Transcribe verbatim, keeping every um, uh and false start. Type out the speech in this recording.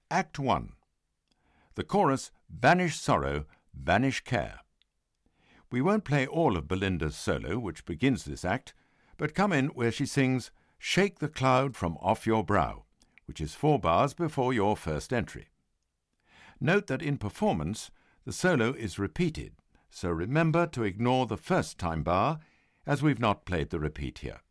Act one. The chorus, Banish sorrow, banish care. We won't play all of Belinda's solo, which begins this act, but come in where she sings Shake the Cloud from Off Your Brow, which is four bars before your first entry. Note that in performance, the solo is repeated, so remember to ignore the first time bar, as we've not played the repeat here.